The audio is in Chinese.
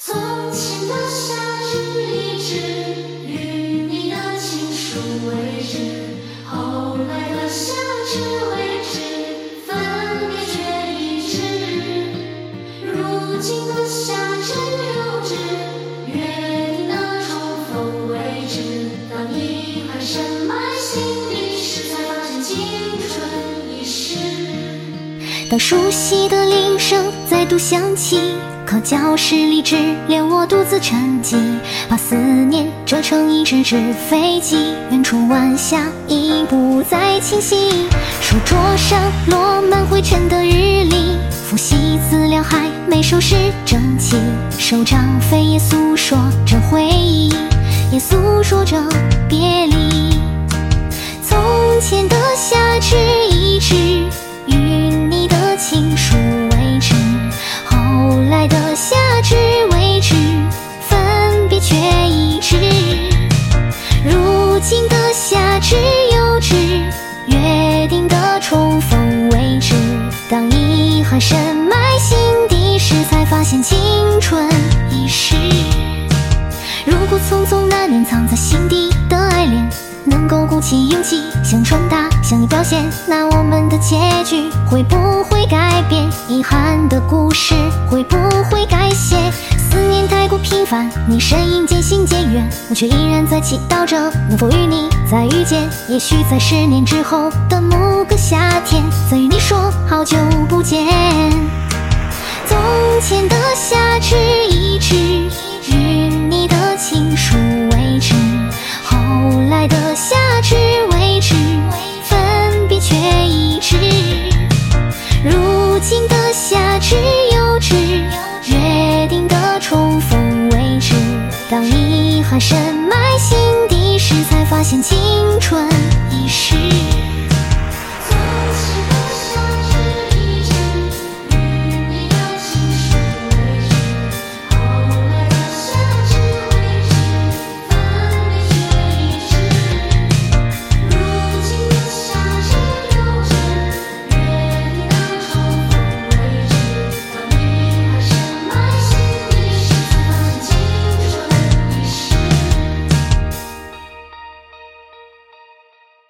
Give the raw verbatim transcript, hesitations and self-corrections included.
从前的夏至已至，与你的情书为止，后来的夏至未知，分别却已知。如今的夏至又至，约定的重逢为止。当遗憾深埋心底时，才发现青春已逝。 当熟悉的铃声再度响起，可教室里只留我独自沉寂，把思念折成一只只飞机，远处晚霞已不再清晰。书桌上落满灰尘的日历，复习资料还没收拾整齐，手掌扉页诉说着回忆，也诉说着别离。从前的夏至已至，与你的情书为止，后来的夏至未知，分别却已知。如今的夏至又至，约定的重逢为止。当遗憾深埋心底时，才发现青春已逝。如果匆匆那年藏在心底的爱恋，能够鼓起勇气向传达，向你表现，那我们的结局会不会改变？遗憾的故事会不会改写？思念太过频繁，你身影渐行渐远，我却依然在祈祷着能否与你再遇见。也许在十年之后的某个夏天，再与你说好久不见。从前的夏至已至，与你的情书为止，后来的夏至未知，分别却已知。如今的夏至又至，约定的重逢为止。当遗憾深埋心底时，才发现青春